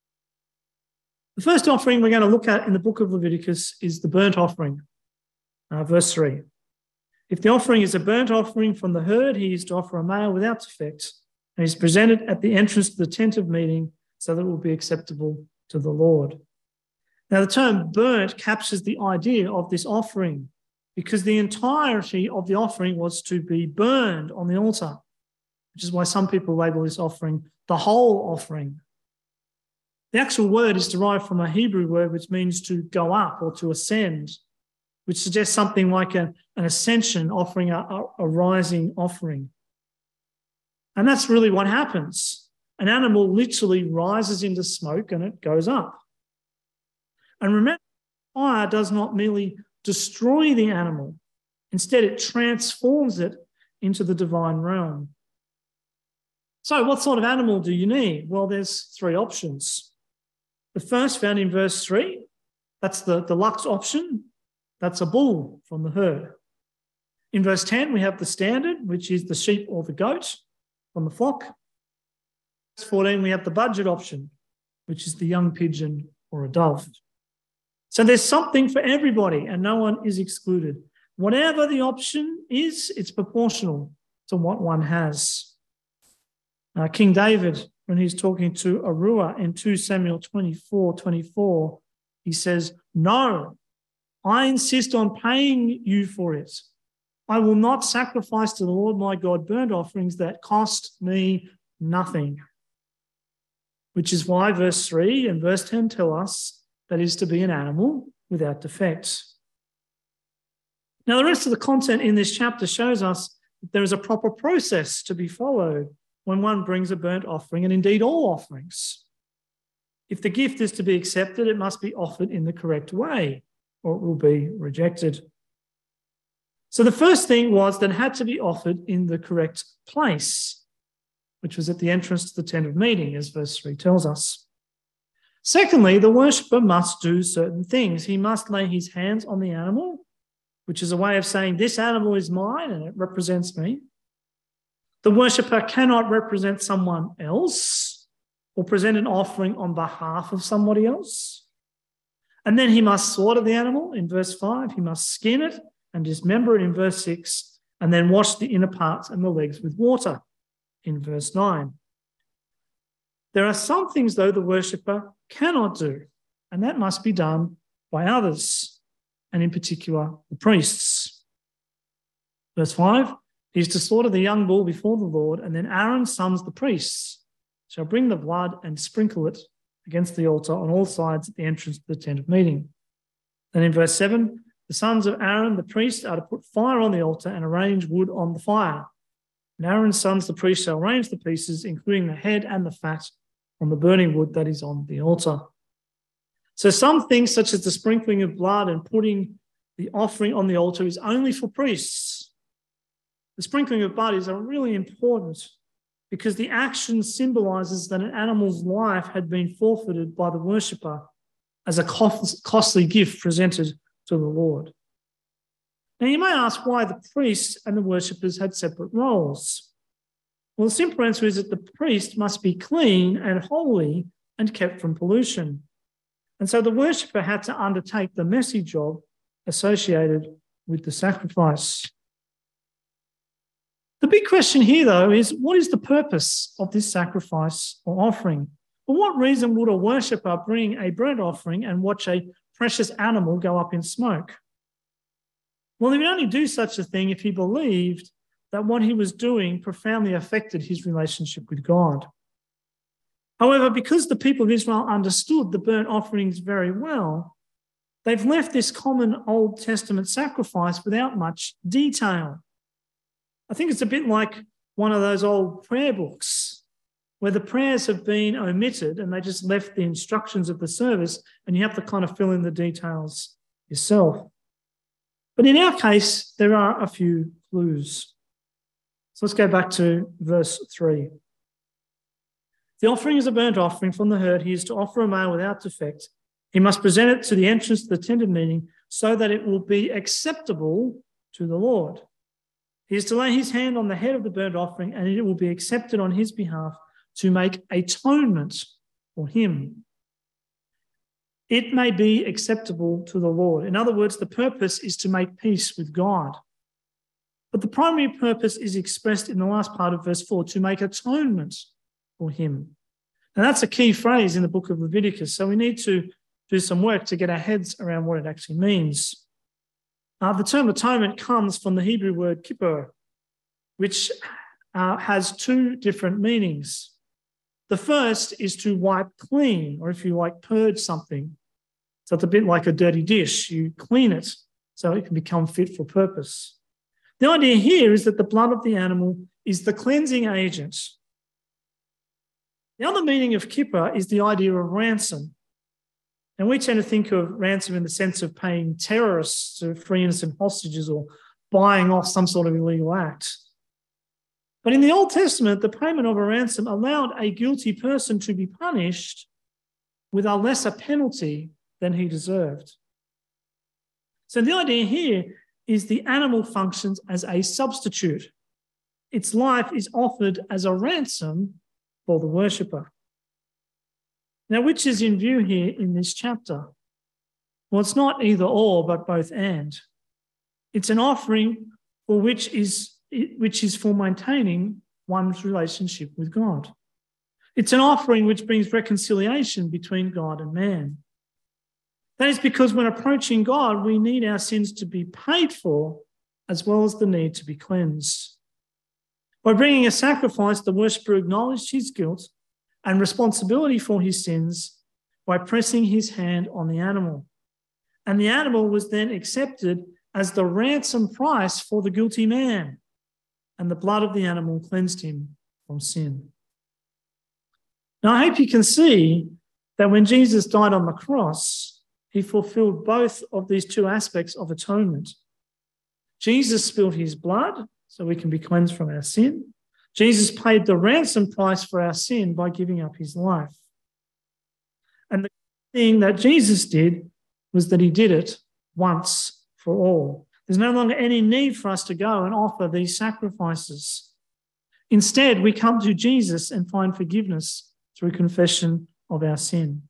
The first offering we're going to look at in the book of Leviticus is the burnt offering, verse 3. If the offering is a burnt offering from the herd, he is to offer a male without defect, and is presented at the entrance to the tent of meeting so that it will be acceptable to the Lord. Now, the term burnt captures the idea of this offering, because the entirety of the offering was to be burned on the altar, which is why some people label this offering the whole offering. The actual word is derived from a Hebrew word which means to go up or to ascend, which suggests something like an ascension, offering a rising offering. And that's really what happens. An animal literally rises into smoke and it goes up. And remember, fire does not merely destroy the animal. Instead, it transforms it into the divine realm. So what sort of animal do you need? Well, there's three options. The first, found in verse 3, that's the deluxe option. That's a bull from the herd. In verse 10, we have the standard, which is the sheep or the goat from the flock. Verse 14, we have the budget option, which is the young pigeon or a dove. So there's something for everybody and no one is excluded. Whatever the option is, it's proportional to what one has. King David, when he's talking to Aruah in 2 Samuel 24, he says, "No, I insist on paying you for it. I will not sacrifice to the Lord my God burnt offerings that cost me nothing." Which is why verse 3 and verse 10 tell us that is to be an animal without defect. Now, the rest of the content in this chapter shows us that there is a proper process to be followed when one brings a burnt offering, and indeed all offerings. If the gift is to be accepted, it must be offered in the correct way, or it will be rejected. So the first thing was that it had to be offered in the correct place, which was at the entrance to the tent of meeting, as verse 3 tells us. Secondly, the worshipper must do certain things. He must lay his hands on the animal, which is a way of saying this animal is mine and it represents me. The worshipper cannot represent someone else or present an offering on behalf of somebody else. And then he must slaughter the animal in verse 5. He must skin it and dismember it in verse 6, and then wash the inner parts and the legs with water in verse 9. There are some things, though, the worshipper cannot do, and that must be done by others, and in particular, the priests. Verse 5, he is to slaughter the young bull before the Lord, and then Aaron's sons, the priests, shall bring the blood and sprinkle it against the altar on all sides at the entrance to the tent of meeting. Then in verse 7, the sons of Aaron, the priest, are to put fire on the altar and arrange wood on the fire. And Aaron's sons, the priest, shall arrange the pieces, including the head and the fat, on the burning wood that is on the altar. So some things, such as the sprinkling of blood and putting the offering on the altar, is only for priests. The sprinkling of blood is really important because the action symbolises that an animal's life had been forfeited by the worshipper as a costly gift presented to the Lord. Now, you may ask why the priests and the worshippers had separate roles. Well, the simple answer is that the priest must be clean and holy and kept from pollution. And so the worshipper had to undertake the messy job associated with the sacrifice. The big question here, though, is what is the purpose of this sacrifice or offering? For what reason would a worshipper bring a burnt offering and watch a precious animal go up in smoke? Well, he would only do such a thing if he believed that what he was doing profoundly affected his relationship with God. However, because the people of Israel understood the burnt offerings very well, they've left this common Old Testament sacrifice without much detail. I think it's a bit like one of those old prayer books where the prayers have been omitted and they just left the instructions of the service and you have to kind of fill in the details yourself. But in our case, there are a few clues. So let's go back to verse 3. The offering is a burnt offering from the herd. He is to offer a male without defect. He must present it to the entrance to the tent of meeting so that it will be acceptable to the Lord. He is to lay his hand on the head of the burnt offering and it will be accepted on his behalf to make atonement for him. It may be acceptable to the Lord. In other words, the purpose is to make peace with God. But the primary purpose is expressed in the last part of verse 4, to make atonement for him. And that's a key phrase in the book of Leviticus. So we need to do some work to get our heads around what it actually means. The term atonement comes from the Hebrew word kippur, which has two different meanings. The first is to wipe clean, or if you like, purge something. So it's a bit like a dirty dish. You clean it so it can become fit for purpose. The idea here is that the blood of the animal is the cleansing agent. The other meaning of kippur is the idea of ransom. And we tend to think of ransom in the sense of paying terrorists to free innocent hostages or buying off some sort of illegal act. But in the Old Testament, the payment of a ransom allowed a guilty person to be punished with a lesser penalty than he deserved. So the idea here is the animal functions as a substitute. Its life is offered as a ransom for the worshipper. Now, which is in view here in this chapter? Well, it's not either or, but both and. It's an offering for which is for maintaining one's relationship with God. It's an offering which brings reconciliation between God and man. That is because when approaching God, we need our sins to be paid for, as well as the need to be cleansed. By bringing a sacrifice, the worshipper acknowledged his guilt and responsibility for his sins by pressing his hand on the animal. And the animal was then accepted as the ransom price for the guilty man, and the blood of the animal cleansed him from sin. Now, I hope you can see that when Jesus died on the cross, he fulfilled both of these two aspects of atonement. Jesus spilled his blood so we can be cleansed from our sin. Jesus paid the ransom price for our sin by giving up his life. And the thing that Jesus did was that he did it once for all. There's no longer any need for us to go and offer these sacrifices. Instead, we come to Jesus and find forgiveness through confession of our sin.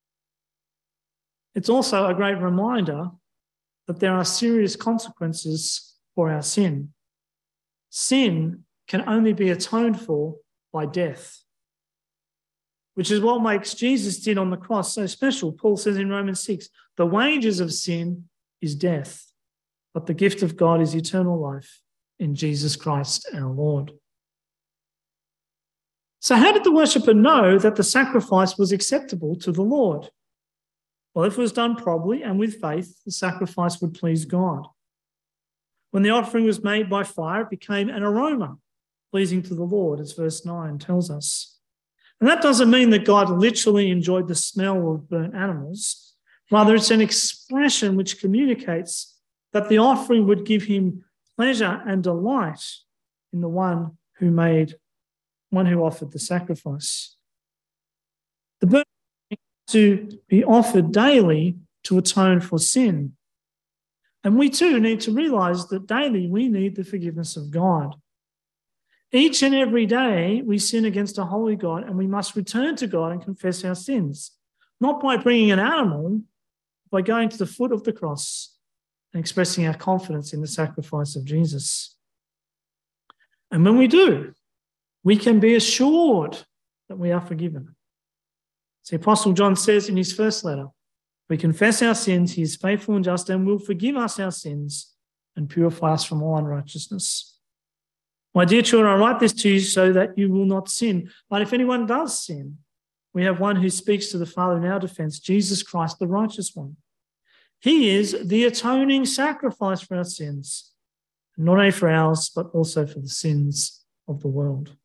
It's also a great reminder that there are serious consequences for our sin. Sin can only be atoned for by death, which is what makes Jesus' did on the cross so special. Paul says in Romans 6, the wages of sin is death, but the gift of God is eternal life in Jesus Christ our Lord. So how did the worshipper know that the sacrifice was acceptable to the Lord? Well, if it was done properly and with faith, the sacrifice would please God. When the offering was made by fire, it became an aroma pleasing to the Lord, as verse 9 tells us. And that doesn't mean that God literally enjoyed the smell of burnt animals. Rather, it's an expression which communicates that the offering would give him pleasure and delight in the one who offered the sacrifice. The burnt to be offered daily to atone for sin. And we too need to realize that daily we need the forgiveness of God. Each and every day we sin against a holy God, and we must return to God and confess our sins, not by bringing an animal, by going to the foot of the cross and expressing our confidence in the sacrifice of Jesus. And when we do, we can be assured that we are forgiven. As the Apostle John says in his first letter, we confess our sins, he is faithful and just and will forgive us our sins and purify us from all unrighteousness. My dear children, I write this to you so that you will not sin. But if anyone does sin, we have one who speaks to the Father in our defense, Jesus Christ, the righteous one. He is the atoning sacrifice for our sins, not only for ours, but also for the sins of the world.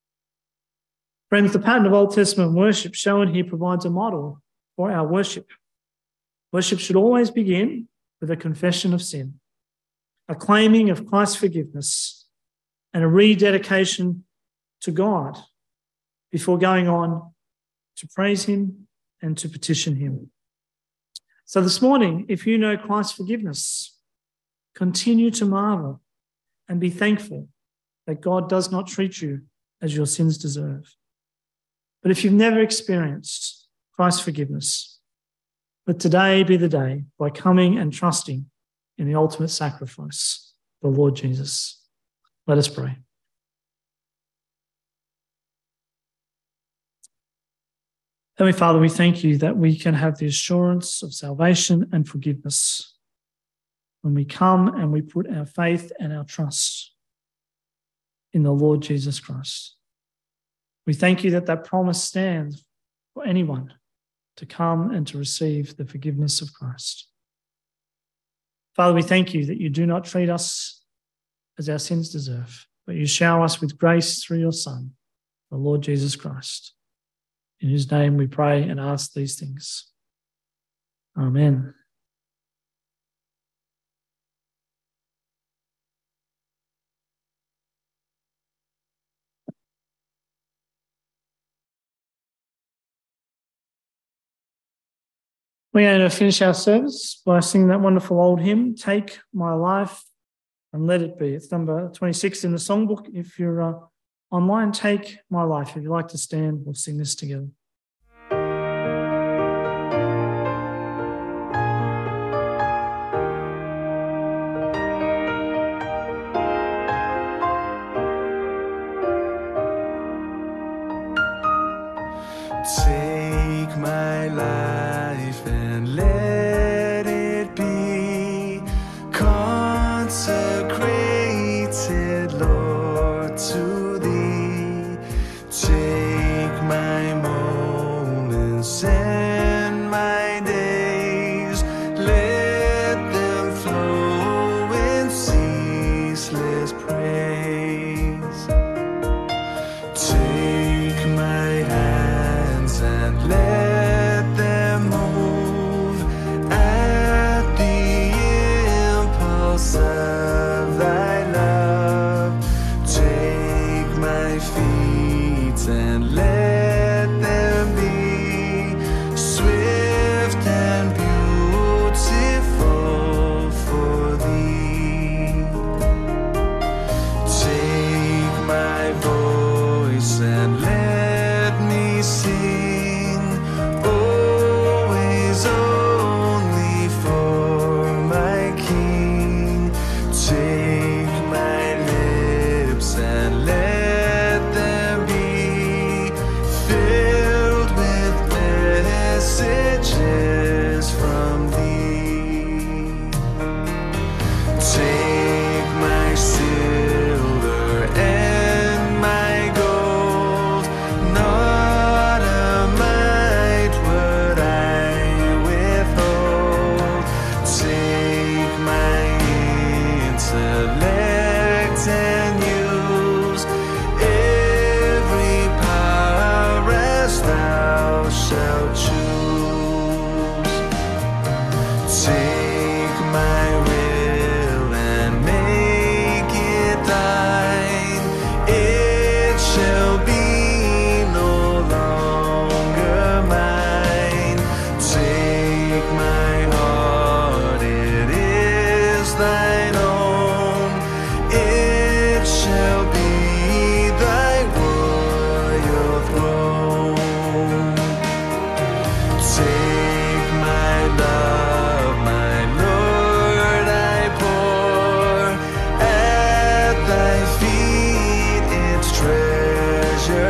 Friends, the pattern of Old Testament worship shown here provides a model for our worship. Worship should always begin with a confession of sin, a claiming of Christ's forgiveness, and a rededication to God before going on to praise him and to petition him. So this morning, if you know Christ's forgiveness, continue to marvel and be thankful that God does not treat you as your sins deserve. But if you've never experienced Christ's forgiveness, let today be the day by coming and trusting in the ultimate sacrifice, the Lord Jesus. Let us pray. Heavenly Father, we thank you that we can have the assurance of salvation and forgiveness when we come and we put our faith and our trust in the Lord Jesus Christ. We thank you that that promise stands for anyone to come and to receive the forgiveness of Christ. Father, we thank you that you do not treat us as our sins deserve, but you shower us with grace through your Son, the Lord Jesus Christ. In whose name we pray and ask these things. Amen. We're going to finish our service by singing that wonderful old hymn, Take My Life and Let It Be. It's number 26 in the songbook. If you're online, Take My Life. If you'd like to stand, we'll sing this together. Take my life and let it be consecrated, Lord, to thee. Take my moment.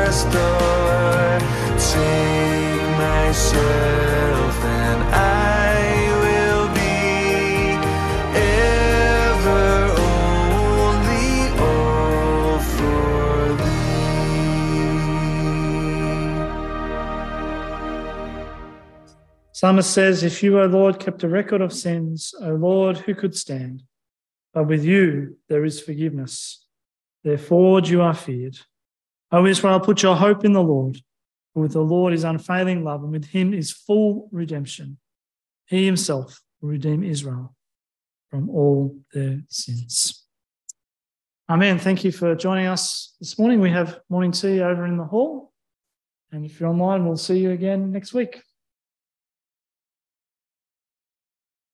restore. Take myself and I will be ever only all for thee. Psalmist says, if you, O Lord, kept a record of sins, O Lord, who could stand? But with you there is forgiveness. Therefore you are feared. O Israel, put your hope in the Lord. For with the Lord is unfailing love, and with him is full redemption. He himself will redeem Israel from all their sins. Amen. Thank you for joining us this morning. We have morning tea over in the hall. And if you're online, we'll see you again next week.